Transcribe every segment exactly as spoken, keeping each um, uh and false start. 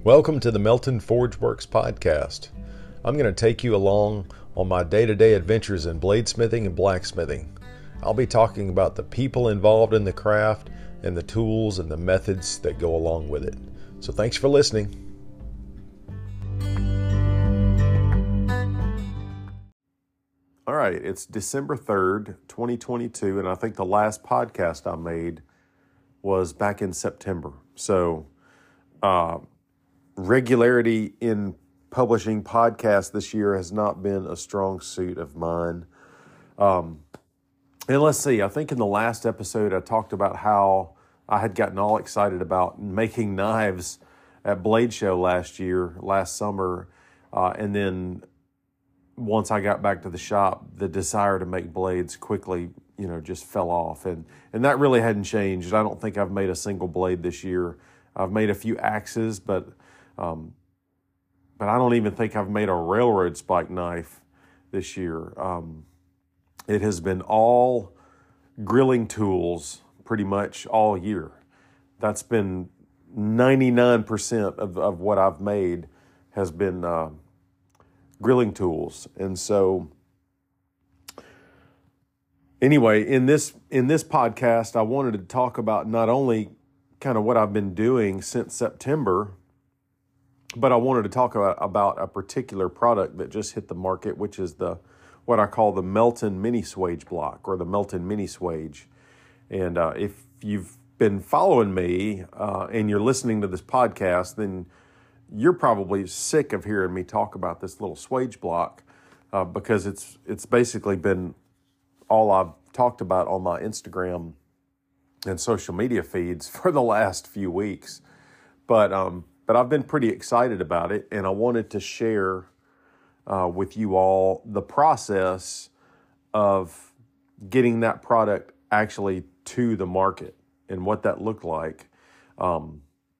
Welcome to the Melton Forge Works podcast. I'm going to take you along on my day-to-day adventures in bladesmithing and blacksmithing. I'll be talking about the people involved in the craft and the tools and the methods that go along with it. So thanks for listening. All right, it's December third, twenty twenty-two, and I think the last podcast I made was back in September. So, uh, regularity in publishing podcasts this year has not been a strong suit of mine. Um, and let's see, I think in the last episode I talked about how I had gotten all excited about making knives at Blade Show last year, last summer. Uh, and then once I got back to the shop, the desire to make blades quickly, you know, just fell off. And, and that really hadn't changed. I don't think I've made a single blade this year. I've made a few axes, but Um, but I don't even think I've made a railroad spike knife this year. Um, it has been all grilling tools pretty much all year. That's been ninety-nine percent of, of what I've made has been uh, grilling tools. And so anyway, in this in this podcast, I wanted to talk about not only kind of what I've been doing since September, but I wanted to talk about, about a particular product that just hit the market, which is the what I call the Melton Mini Swage Block, or the Melton Mini Swage. And uh, if you've been following me uh, and you're listening to this podcast, then you're probably sick of hearing me talk about this little swage block uh, because it's it's basically been all I've talked about on my Instagram and social media feeds for the last few weeks. But um, But I've been pretty excited about it, and I wanted to share uh, with you all the process of getting that product actually to the market and what that looked like. Um,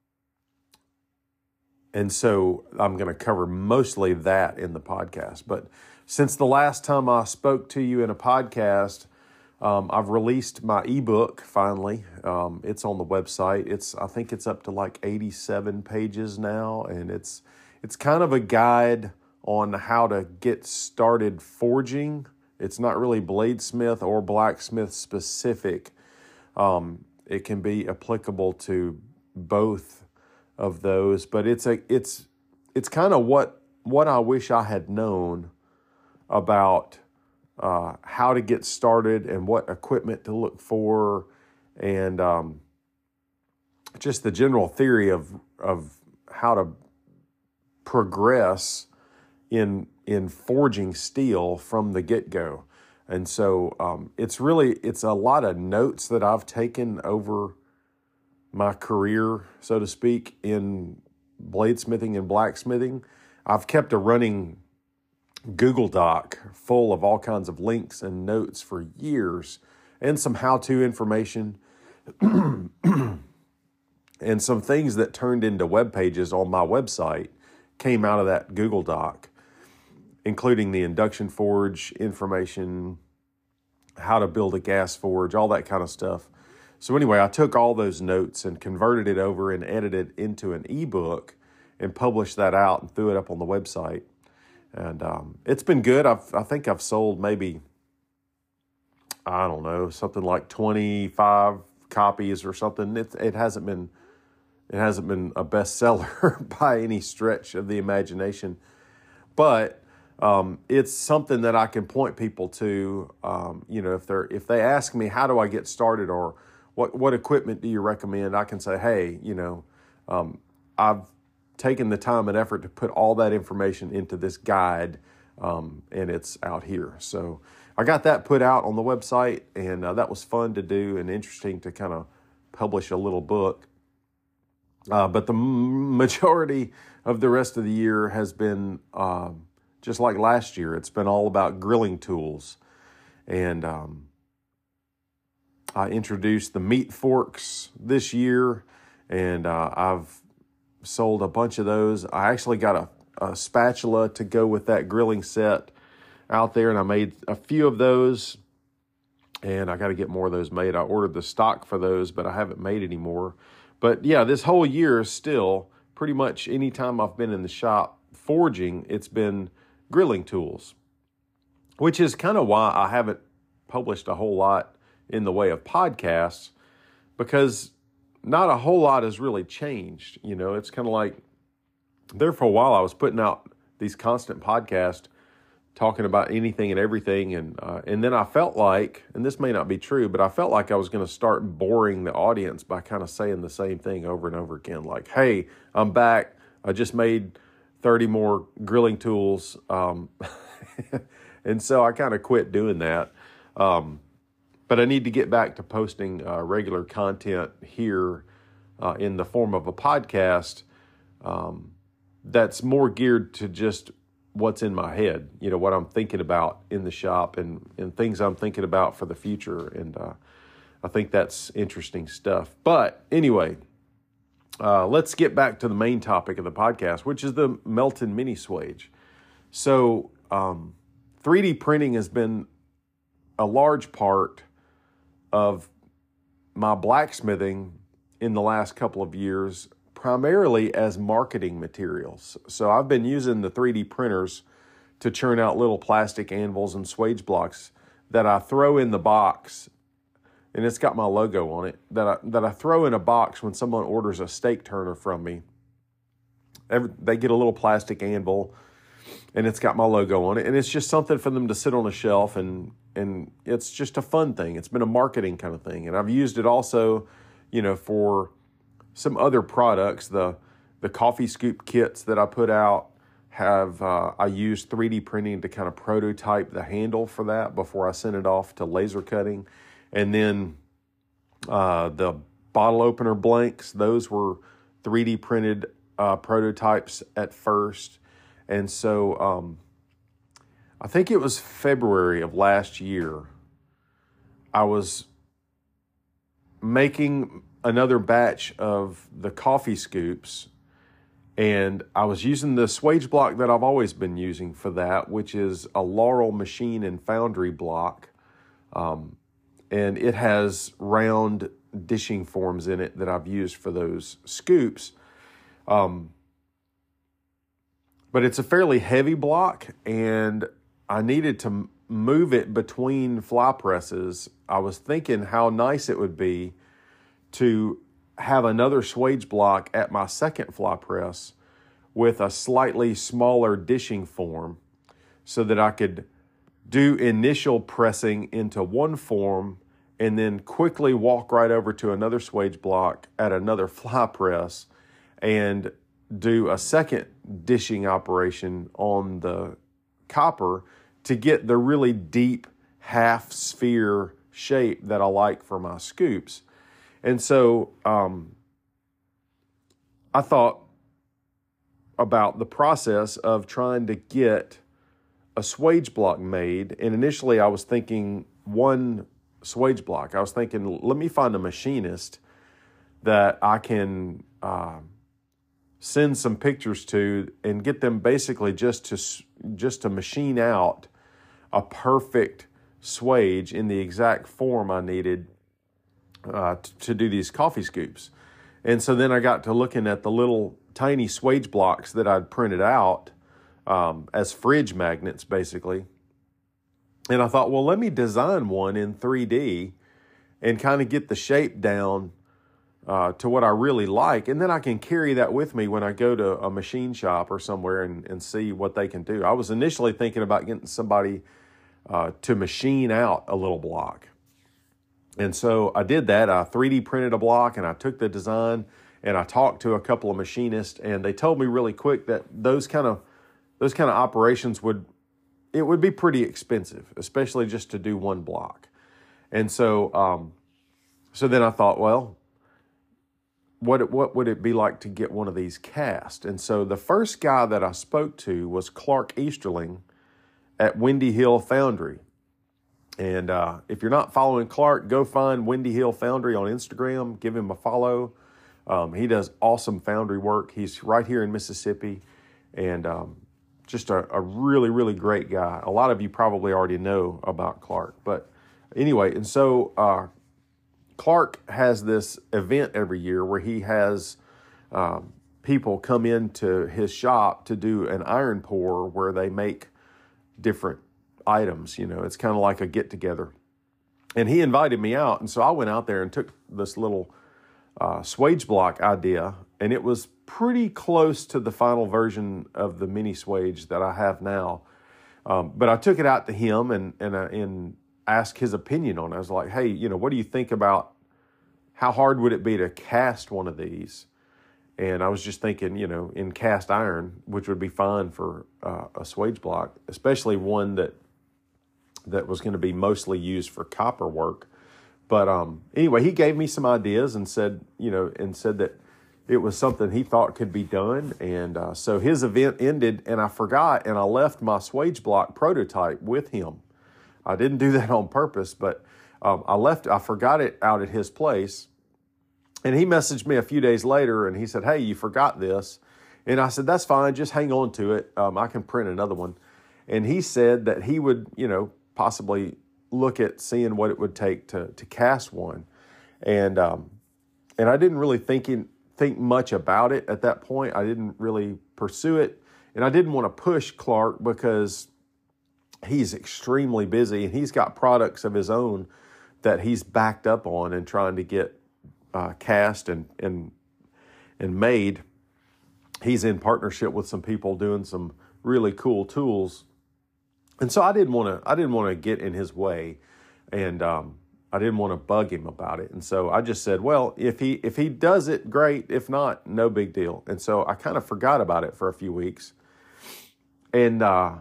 and so I'm going to cover mostly that in the podcast. But since the last time I spoke to you in a podcast, Um, I've released my ebook finally. Um, it's on the website. It's I think it's up to like eighty-seven pages now, and it's it's kind of a guide on how to get started forging. It's not really bladesmith or blacksmith specific. Um, it can be applicable to both of those, but it's a it's it's kind of what what I wish I had known about Uh, how to get started and what equipment to look for, and um, just the general theory of of how to progress in in forging steel from the get-go. And so um, it's really it's a lot of notes that I've taken over my career, so to speak, in bladesmithing and blacksmithing. I've kept a running Google Doc full of all kinds of links and notes for years, and some how-to information and some things that turned into web pages on my website came out of that Google Doc, including the induction forge information, how to build a gas forge, all that kind of stuff. So anyway, I took all those notes and converted it over and edited it into an ebook and published that out and threw it up on the website. And um, it's been good. I've, I think I've sold maybe, I don't know, something like twenty-five copies or something. It, it hasn't been, it hasn't been a bestseller by any stretch of the imagination, but um, it's something that I can point people to. Um, you know, if they're if they ask me, how do I get started, or what what equipment do you recommend, I can say, hey, you know, um, I've taken the time and effort to put all that information into this guide, um, and it's out here. So I got that put out on the website, and uh, that was fun to do and interesting to kind of publish a little book. Uh, but the majority of the rest of the year has been uh, just like last year. It's been all about grilling tools. And um, I introduced the meat forks this year, and uh, I've sold a bunch of those. I actually got a, a spatula to go with that grilling set out there, and I made a few of those, and I got to get more of those made. I ordered the stock for those, but I haven't made any more. But yeah, this whole year still pretty much any time I've been in the shop forging, it's been grilling tools, which is kind of why I haven't published a whole lot in the way of podcasts, because not a whole lot has really changed. You know, it's kind of like there for a while I was putting out these constant podcasts talking about anything and everything. And uh, and then I felt like, and this may not be true, but I felt like I was going to start boring the audience by kind of saying the same thing over and over again. Like, hey, I'm back. I just made thirty more grilling tools. Um, and so I kind of quit doing that. Um, but I need to get back to posting uh, regular content here uh, in the form of a podcast um, that's more geared to just what's in my head, you know, what I'm thinking about in the shop and, and things I'm thinking about for the future. And uh, I think that's interesting stuff. But anyway, uh, let's get back to the main topic of the podcast, which is the Melton Mini Swage. So um, three D printing has been a large part of my blacksmithing in the last couple of years, primarily as marketing materials. So I've been using the three D printers to churn out little plastic anvils and swage blocks that I throw in the box, and it's got my logo on it, that I, that I throw in a box when someone orders a steak turner from me. Every, they get a little plastic anvil, and it's got my logo on it, and it's just something for them to sit on a shelf, and and it's just a fun thing. It's been a marketing kind of thing, and I've used it also, you know, for some other products. The the coffee scoop kits that I put out have, uh, I used three D printing to kind of prototype the handle for that before I sent it off to laser cutting. And then uh, the bottle opener blanks, those were three D printed uh, prototypes at first. And so um, I think it was February of last year, I was making another batch of the coffee scoops, and I was using the swage block that I've always been using for that, which is a Laurel machine and foundry block. Um, and it has round dishing forms in it that I've used for those scoops. Um, but it's a fairly heavy block, and I needed to move it between fly presses. I was thinking how nice it would be to have another swage block at my second fly press with a slightly smaller dishing form so that I could do initial pressing into one form and then quickly walk right over to another swage block at another fly press and do a second dishing operation on the copper to get the really deep half sphere shape that I like for my scoops. And so um, I thought about the process of trying to get a swage block made. And initially I was thinking one swage block. I was thinking, let me find a machinist that I can uh, send some pictures to and get them basically just to, just to machine out a perfect swage in the exact form I needed Uh, to, to do these coffee scoops. And so then I got to looking at the little tiny swage blocks that I'd printed out um, as fridge magnets, basically. And I thought, well, let me design one in three D and kind of get the shape down uh, to what I really like. And then I can carry that with me when I go to a machine shop or somewhere and, and see what they can do. I was initially thinking about getting somebody uh, to machine out a little block. And so I did that. I three D printed a block, and I took the design, and I talked to a couple of machinists, and they told me really quick that those kind of those kind of operations would it would be pretty expensive, especially just to do one block. And so um, so then I thought, well, what what would it be like to get one of these cast? And so the first guy that I spoke to was Clark Easterling at Windy Hill Foundry. And uh, if you're not following Clark, go find Windy Hill Foundry on Instagram. Give him a follow. Um, he does awesome foundry work. He's right here in Mississippi, and um, just a, a really, really great guy. A lot of you probably already know about Clark. But anyway, and so uh, Clark has this event every year where he has um, people come into his shop to do an iron pour where they make different items. You know, it's kind of like a get together. And he invited me out. And so I went out there and took this little uh, swage block idea. And it was pretty close to the final version of the mini swage that I have now. Um, but I took it out to him and, and, uh, and asked his opinion on it. I was like, hey, you know, what do you think about how hard would it be to cast one of these? And I was just thinking, you know, in cast iron, which would be fine for uh, a swage block, especially one that that was going to be mostly used for copper work. But um, anyway, he gave me some ideas and said, you know, and said that it was something he thought could be done. And uh, so his event ended, and I forgot, and I left my swage block prototype with him. I didn't do that on purpose, but um, I left, I forgot it out at his place. And he messaged me a few days later, and he said, hey, you forgot this. And I said, that's fine. Just hang on to it. Um, I can print another one. And he said that he would, you know, possibly look at seeing what it would take to to cast one. And um, and I didn't really think, in, think much about it at that point. I didn't really pursue it. And I didn't want to push Clark because he's extremely busy, and he's got products of his own that he's backed up on and trying to get Uh, cast and and and made. He's in partnership with some people doing some really cool tools, and so I didn't want to. I didn't want to get in his way, and um, I didn't want to bug him about it. And so I just said, well, if he if he does it, great. If not, no big deal. And so I kind of forgot about it for a few weeks, and uh,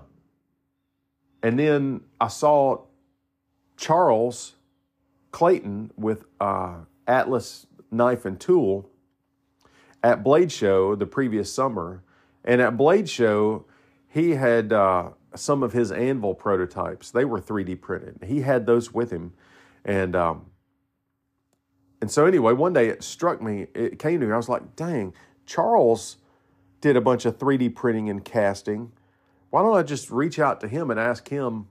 and then I saw Charles Clayton with Uh, Atlas Knife and Tool at Blade Show the previous summer. And at Blade Show, he had uh, some of his anvil prototypes. They were three D printed. He had those with him. And um, and so anyway, one day it struck me, it came to me, I was like, dang, Charles did a bunch of three D printing and casting. Why don't I just reach out to him and ask him,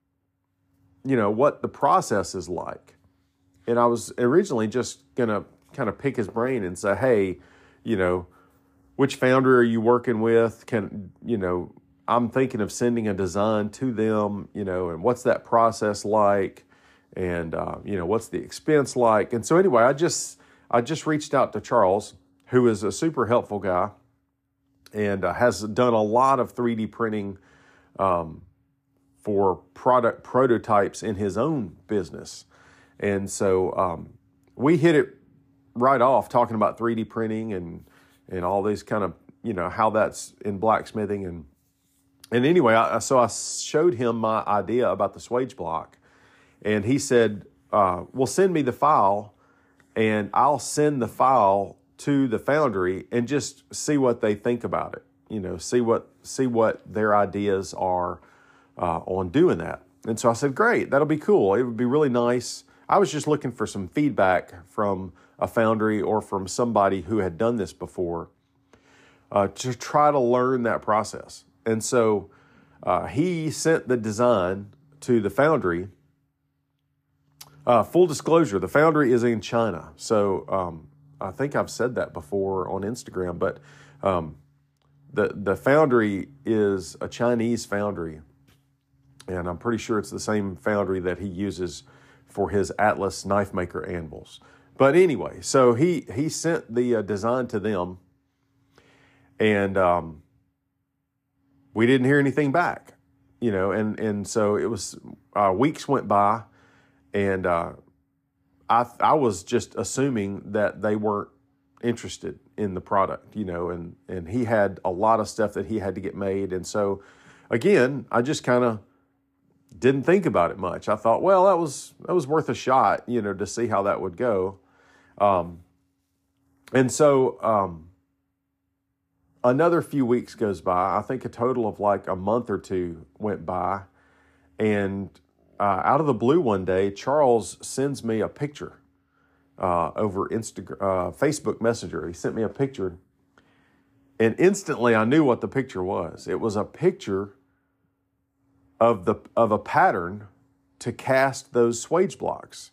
you know, what the process is like? And I was originally just going to kind of pick his brain and say, hey, you know, which foundry are you working with? Can, you know, I'm thinking of sending a design to them, you know, and what's that process like? And, uh, you know, what's the expense like? And so anyway, I just, I just reached out to Charles, who is a super helpful guy and uh, has done a lot of three D printing um, for product prototypes in his own business. And so um, we hit it right off talking about three D printing and and all these kind of, you know, how that's in blacksmithing. And and anyway, I, so I showed him my idea about the swage block. And he said, uh, well, send me the file and I'll send the file to the foundry and just see what they think about it. You know, see what, see what their ideas are uh, on doing that. And so I said, great, that'll be cool. It would be really nice. I was just looking for some feedback from a foundry or from somebody who had done this before uh, to try to learn that process. And so uh, he sent the design to the foundry. Uh, full disclosure, the foundry is in China. So um, I think I've said that before on Instagram, but um, the, the foundry is a Chinese foundry. And I'm pretty sure it's the same foundry that he uses for his Atlas knife maker anvils. But anyway, so he, he sent the uh, design to them, and um, we didn't hear anything back, you know, and, and so it was, uh, weeks went by, and uh, I, I was just assuming that they weren't interested in the product, you know, and, and he had a lot of stuff that he had to get made. And so again, I just kind of didn't think about it much. I thought, well, that was that was worth a shot, you know, to see how that would go. Um, and so um, another few weeks goes by. I think a total of like a month or two went by. And uh, out of the blue one day, Charles sends me a picture uh, over Instagram, uh, Facebook Messenger. He sent me a picture. And instantly I knew what the picture was. It was a picture of the of a pattern to cast those swage blocks.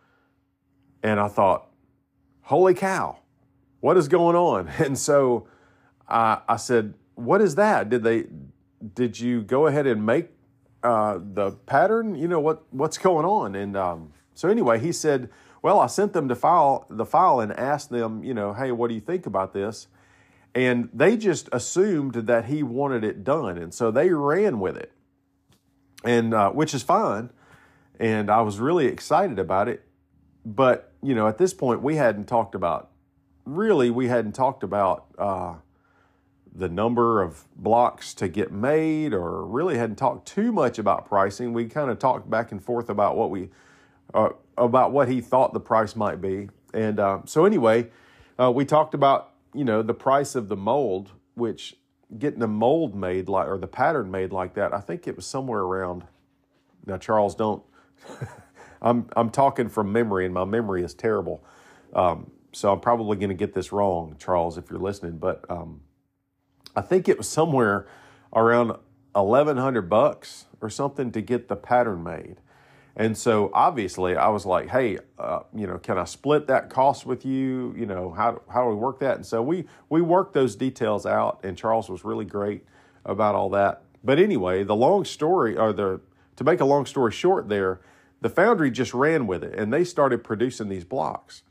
And I thought, holy cow, what is going on? And so I, I said, what is that? Did they, did you go ahead and make uh, the pattern? You know, what, what's going on? And um, so anyway, he said, well, I sent them to file the file and asked them, you know, hey, what do you think about this? And they just assumed that he wanted it done. And so they ran with it, and uh, which is fine. And I was really excited about it. But, you know, at this point, we hadn't talked about, really, we hadn't talked about uh, the number of blocks to get made, or really hadn't talked too much about pricing. We kind of talked back and forth about what we, uh, about what he thought the price might be. And uh, so anyway, uh, we talked about, you know, the price of the mold, which getting the mold made like, or the pattern made like that, I think it was somewhere around, now Charles, don't, I'm I'm talking from memory, and my memory is terrible. Um, so I'm probably going to get this wrong, Charles, if you're listening. But um, I think it was somewhere around eleven hundred bucks or something to get the pattern made. And so obviously I was like, hey, uh, you know, can I split that cost with you? You know, how how do we work that? And so we we worked those details out, and Charles was really great about all that. But anyway, the long story, or the to make a long story short there, the foundry just ran with it, and they started producing these blocks.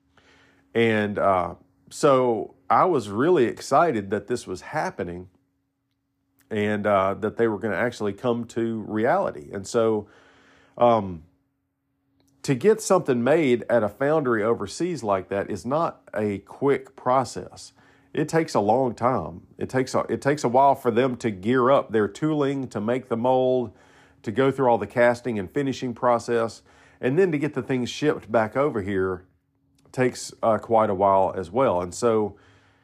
And uh, so I was really excited that this was happening, and uh, that they were going to actually come to reality. And so um, to get something made at a foundry overseas like that is not a quick process. It takes a long time. It takes a, it takes a while for them to gear up their tooling to make the mold, to go through all the casting and finishing process, and then to get the things shipped back over here takes uh, quite a while as well. And so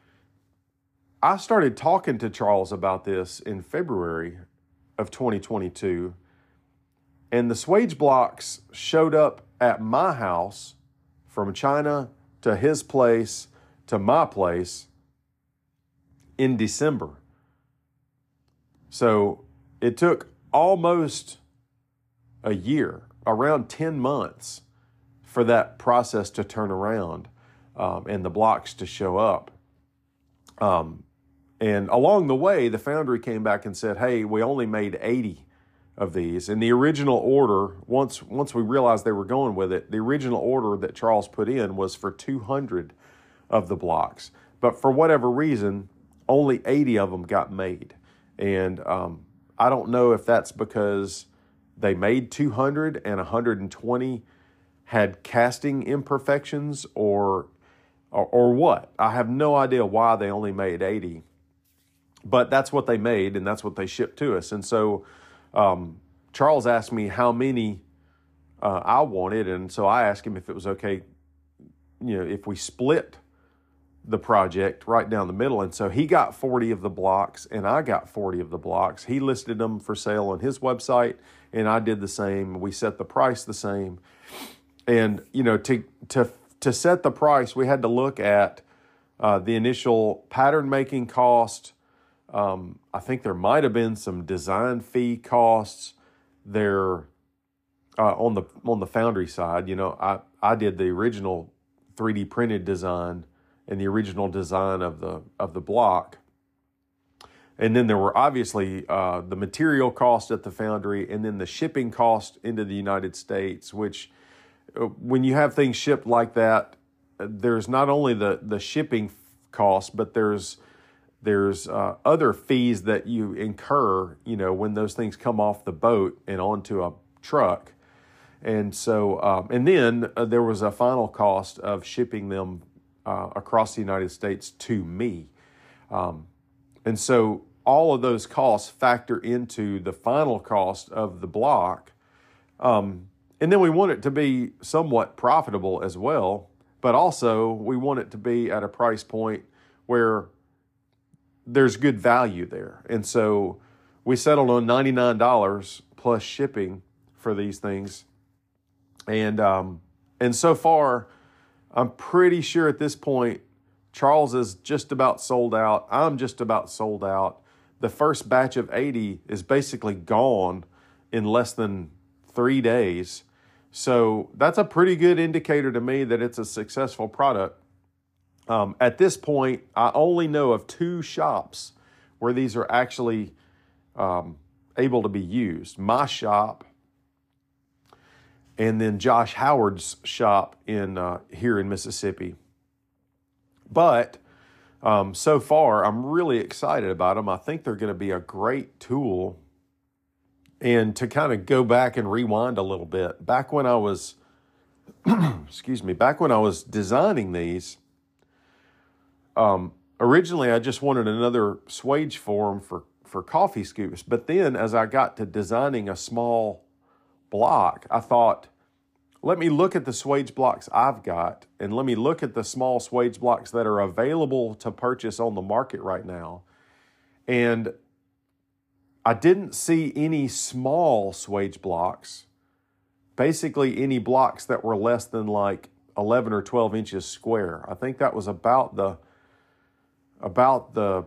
I started talking to Charles about this in February of twenty twenty-two, and the Swage blocks showed up at my house from China to his place to my place in December. So it took almost a year, around ten months, for that process to turn around um, and the blocks to show up. Um, and along the way, the foundry came back and said, hey, we only made eighty of these. And the original order, once, once we realized they were going with it, the original order that Charles put in was for two hundred of the blocks. But for whatever reason, only eighty of them got made. And um, I don't know if that's because they made two hundred and one hundred twenty had casting imperfections, or, or or what. I have no idea why they only made eighty. But that's what they made, and that's what they shipped to us. And so um, Charles asked me how many uh, I wanted, and so I asked him if it was okay, you know, if we split the project right down the middle. And so he got forty of the blocks, and I got forty of the blocks. He listed them for sale on his website, and I did the same. We set the price the same. And, you know, to to to set the price, we had to look at uh, the initial pattern making cost. Um, I think there might have been some design fee costs there uh, on the on the foundry side. You know, I, I did the original three D printed design and the original design of the of the block. And then there were obviously uh, the material cost at the foundry, and then the shipping cost into the United States, which uh, when you have things shipped like that, there's not only the, the shipping cost, but there's there's uh, other fees that you incur, you know, when those things come off the boat and onto a truck. And so, um, and then uh, there was a final cost of shipping them uh, across the United States to me. Um, and so all of those costs factor into the final cost of the block. Um, and then we want it to be somewhat profitable as well, but also we want it to be at a price point where there's good value there. And so we settled on ninety-nine dollars plus shipping for these things. And um, and so far, I'm pretty sure at this point, Charles is just about sold out. I'm just about sold out. The first batch of eighty is basically gone in less than three days. So that's a pretty good indicator to me that it's a successful product. Um, at this point, I only know of two shops where these are actually um, able to be used. My shop and then Josh Howard's shop in uh, here in Mississippi. But um, so far, I'm really excited about them. I think they're going to be a great tool. And to kind of go back and rewind a little bit, back when I was, excuse me, back when I was designing these, um, originally I just wanted another swage form for, for coffee scoops. But then as I got to designing a small block, I thought, let me look at the swage blocks I've got and let me look at the small swage blocks that are available to purchase on the market right now. And I didn't see any small swage blocks, basically any blocks that were less than like eleven or twelve inches square. I think that was about the, about the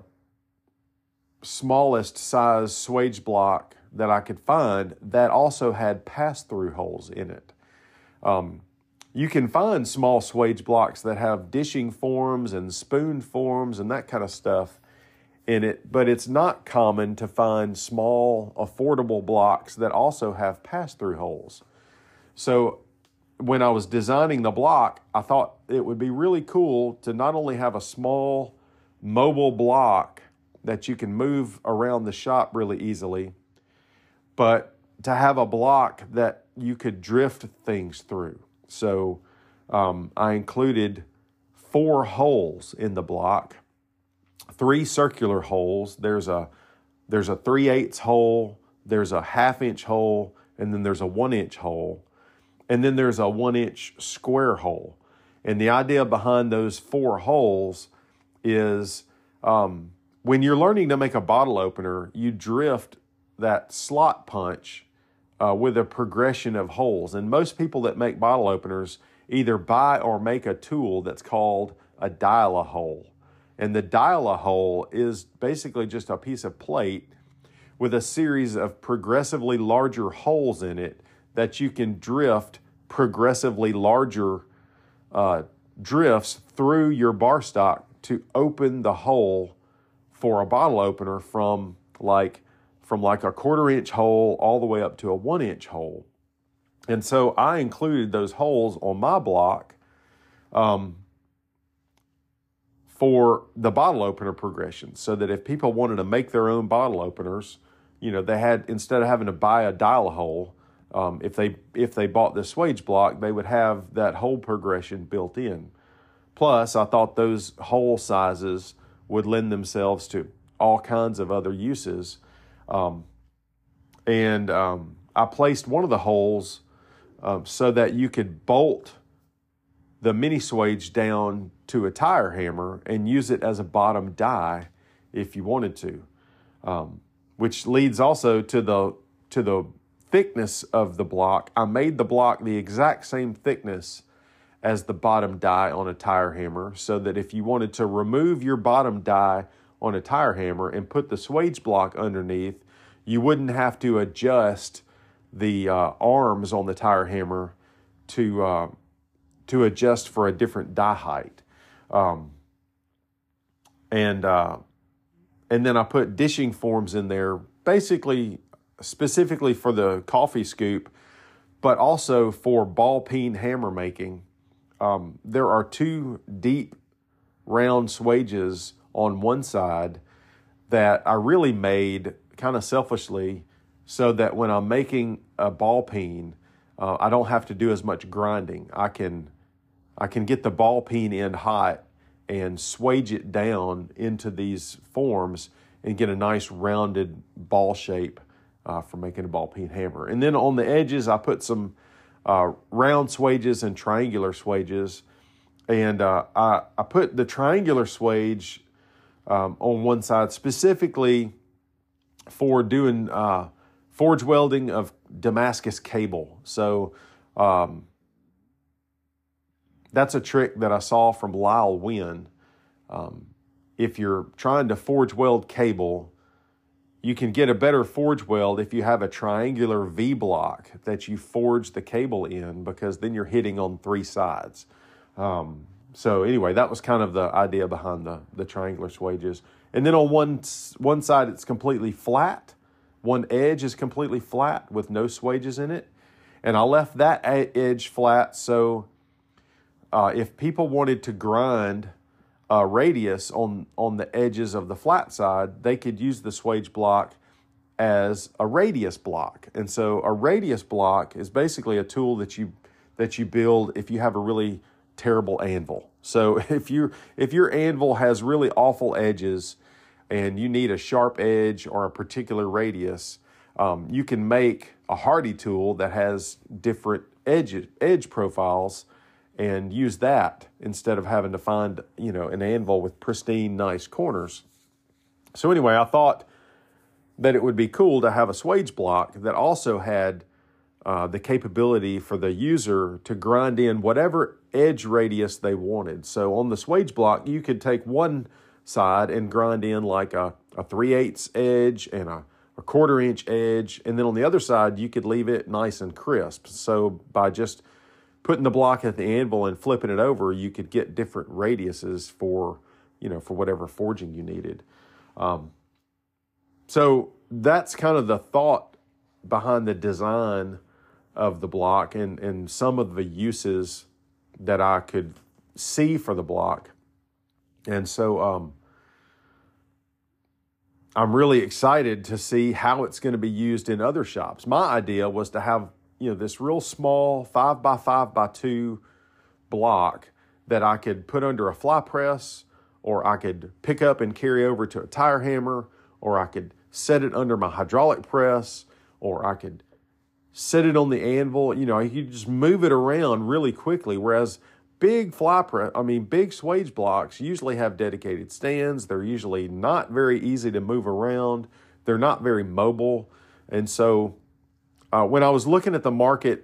smallest size swage block that I could find that also had pass-through holes in it. Um, you can find small swage blocks that have dishing forms and spoon forms and that kind of stuff in it, but it's not common to find small, affordable blocks that also have pass-through holes. So when I was designing the block, I thought it would be really cool to not only have a small mobile block that you can move around the shop really easily, but to have a block that you could drift things through. So um, I included four holes in the block, three circular holes. There's a there's a three-eighths hole, there's a half-inch hole, and then there's a one-inch hole. And then there's a one-inch square hole. And the idea behind those four holes is um, when you're learning to make a bottle opener, you drift that slot punch uh, with a progression of holes. And most people that make bottle openers either buy or make a tool that's called a dial-a-hole. And the dial-a-hole is basically just a piece of plate with a series of progressively larger holes in it that you can drift progressively larger uh, drifts through your bar stock to open the hole for a bottle opener from like from like a quarter inch hole all the way up to a one inch hole. And so I included those holes on my block um, for the bottle opener progression, so that if people wanted to make their own bottle openers, you know, they had, instead of having to buy a dial hole, um, if they if they bought the swage block, they would have that hole progression built in. Plus, I thought those hole sizes would lend themselves to all kinds of other uses. Um, and um, I placed one of the holes um, so that you could bolt the mini swage down to a tire hammer and use it as a bottom die if you wanted to. Um, which leads also to the to the thickness of the block. I made the block the exact same thickness as the bottom die on a tire hammer, so that if you wanted to remove your bottom die on a tire hammer and put the swage block underneath, you wouldn't have to adjust the uh, arms on the tire hammer to uh, to adjust for a different die height. Um, and uh, and then I put dishing forms in there, basically specifically for the coffee scoop, but also for ball peen hammer making. Um, there are two deep round swages on one side that I really made kind of selfishly, so that when I'm making a ball peen, uh, I don't have to do as much grinding. I can I can get the ball peen in hot and swage it down into these forms and get a nice rounded ball shape uh, for making a ball peen hammer. And then on the edges, I put some uh, round swages and triangular swages. And uh, I, I put the triangular swage um, on one side specifically for doing uh, forge welding of Damascus cable. So um, that's a trick that I saw from Lyle Wynn. Um, if you're trying to forge weld cable, you can get a better forge weld if you have a triangular V block that you forge the cable in, because then you're hitting on three sides. Um, so anyway, that was kind of the idea behind the, the triangular swages. And then on one, one side, it's completely flat. One edge is completely flat with no swages in it. And I left that edge flat so uh, if people wanted to grind a radius on, on the edges of the flat side, they could use the swage block as a radius block. And so a radius block is basically a tool that you that you build if you have a really terrible anvil. So if you if your anvil has really awful edges and you need a sharp edge or a particular radius, um, you can make a Hardy tool that has different edge edge profiles and use that instead of having to find, you know, an anvil with pristine, nice corners. So anyway, I thought that it would be cool to have a swage block that also had uh, the capability for the user to grind in whatever edge radius they wanted. So on the swage block, you could take one side and grind in like a, a three eighths edge and a, a quarter inch edge. And then on the other side, you could leave it nice and crisp. So by just putting the block at the anvil and flipping it over, you could get different radiuses for, you know, for whatever forging you needed. Um, So that's kind of the thought behind the design of the block and, and some of the uses that I could see for the block. And so um, I'm really excited to see how it's going to be used in other shops. My idea was to have, you know, this real small five by five by two block that I could put under a fly press, or I could pick up and carry over to a tire hammer, or I could set it under my hydraulic press, or I could set it on the anvil. You know, you could just move it around really quickly. Whereas big fly press, I mean, big swage blocks usually have dedicated stands. They're usually not very easy to move around. They're not very mobile. And so uh, when I was looking at the market,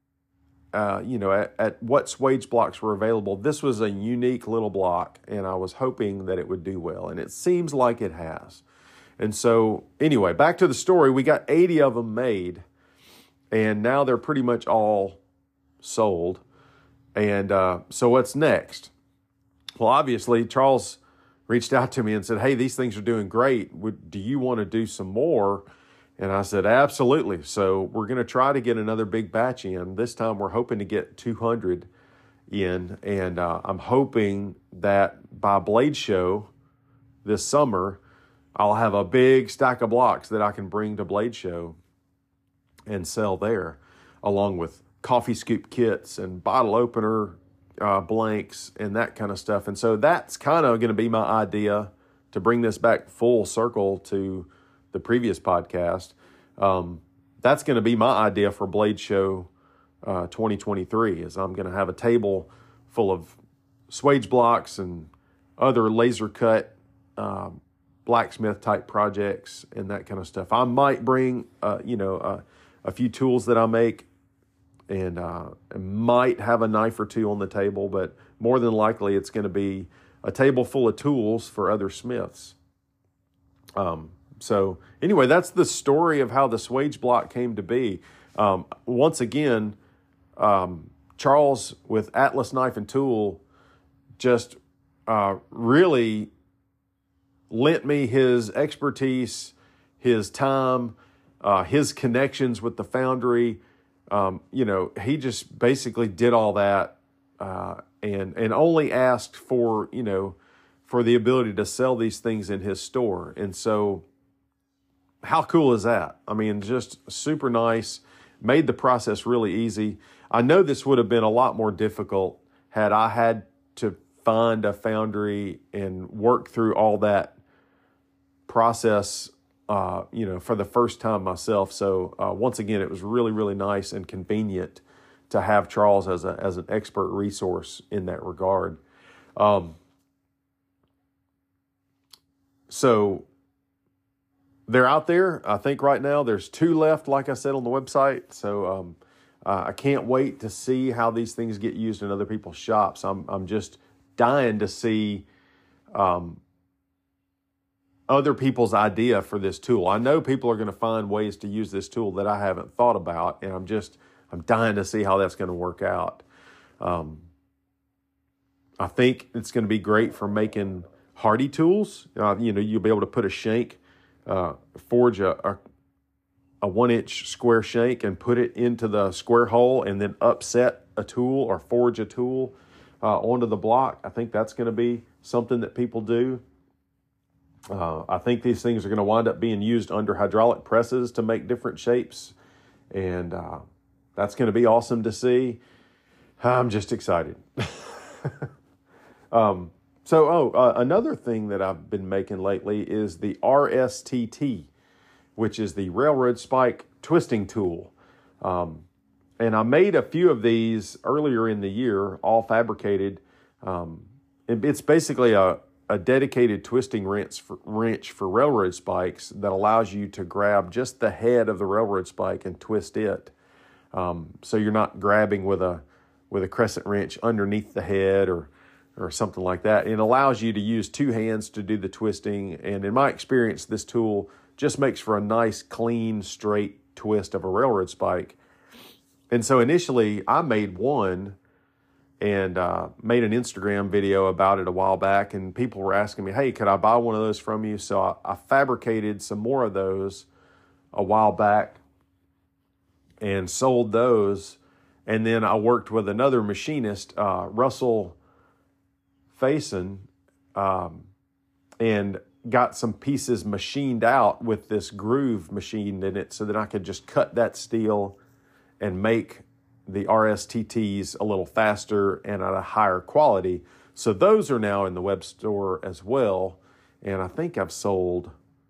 uh, you know, at, at what swage blocks were available, this was a unique little block, and I was hoping that it would do well. And it seems like it has. And so anyway, back to the story, we got eighty of them made, and now they're pretty much all sold. And uh, so what's next? Well, obviously, Charles reached out to me and said, hey, these things are doing great. Would, do you want to do some more? And I said, absolutely. So we're going to try to get another big batch in. This time we're hoping to get two hundred in. And uh, I'm hoping that by Blade Show this summer, I'll have a big stack of blocks that I can bring to Blade Show and sell there, along with coffee scoop kits and bottle opener uh, blanks and that kind of stuff. And so that's kind of going to be my idea to bring this back full circle to the previous podcast. Um, that's going to be my idea for Blade Show uh, twenty twenty-three, is I'm going to have a table full of swage blocks and other laser cut um, blacksmith type projects and that kind of stuff. I might bring, uh, you know, uh, a few tools that I make, and uh, might have a knife or two on the table, but more than likely it's going to be a table full of tools for other smiths. Um, so anyway, that's the story of how the swage block came to be. Um, once again, um, Charles with Atlas Knife and Tool just uh, really lent me his expertise, his time, uh, his connections with the foundry. Um, you know, he just basically did all that uh, and and only asked for, you know, for the ability to sell these things in his store. And so how cool is that? I mean, just super nice, made the process really easy. I know this would have been a lot more difficult had I had to find a foundry and work through all that process, uh, you know, for the first time myself. So uh, once again, it was really, really nice and convenient to have Charles as a as an expert resource in that regard. Um, so they're out there. I think right now there's two left, like I said on the website. So um, uh, I can't wait to see how these things get used in other people's shops. I'm I'm just dying to see um, other people's idea for this tool. I know people are going to find ways to use this tool that I haven't thought about, and I'm just I'm dying to see how that's going to work out. Um, I think it's going to be great for making hardy tools. Uh, you know, you'll be able to put a shank, uh, forge a, a a one inch square shank and put it into the square hole and then upset a tool or forge a tool uh, onto the block. I think that's going to be something that people do. Uh, I think these things are going to wind up being used under hydraulic presses to make different shapes. And uh, that's going to be awesome to see. I'm just excited. um, so, oh, uh, another thing that I've been making lately is the R S T T, which is the railroad spike twisting tool. Um, and I made a few of these earlier in the year, all fabricated. Um, it, it's basically a, a dedicated twisting wrench for, wrench for railroad spikes that allows you to grab just the head of the railroad spike and twist it. Um, so you're not grabbing with a with a crescent wrench underneath the head or or something like that. It allows you to use two hands to do the twisting. And in my experience, this tool just makes for a nice, clean, straight twist of a railroad spike. And so initially I made one and uh, made an Instagram video about it a while back, and people were asking me, hey, could I buy one of those from you? So I, I fabricated some more of those a while back and sold those. And then I worked with another machinist, uh, Russell Faison, um, and got some pieces machined out with this groove machined in it so that I could just cut that steel and make the R S T Ts a little faster and at a higher quality. So those are now in the web store as well. And I think I've sold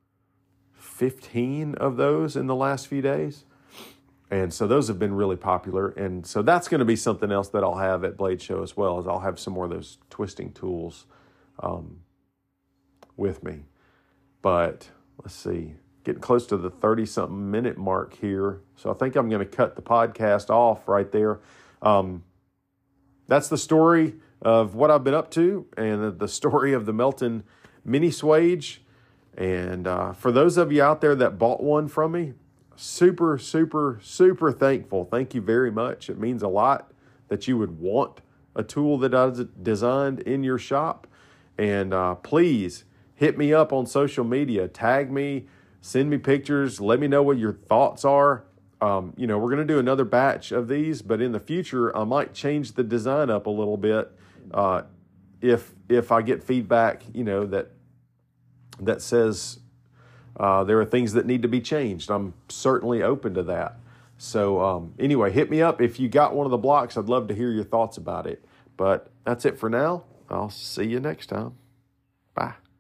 fifteen of those in the last few days. And so those have been really popular. And so that's going to be something else that I'll have at Blade Show as well, is I'll have some more of those twisting tools um, with me. But let's see, getting close to the thirty-something minute mark here. So I think I'm going to cut the podcast off right there. Um, that's the story of what I've been up to and the story of the Melton Mini Swage. And uh, for those of you out there that bought one from me, super, super, super thankful. Thank you very much. It means a lot that you would want a tool that I designed in your shop. And uh, please hit me up on social media. Tag me, send me pictures. Let me know what your thoughts are. Um, you know, we're going to do another batch of these, but in the future, I might change the design up a little bit uh, if if I get feedback, you know, that that says Uh, there are things that need to be changed. I'm certainly open to that. So um, anyway, hit me up. If you got one of the blocks, I'd love to hear your thoughts about it. But that's it for now. I'll see you next time. Bye.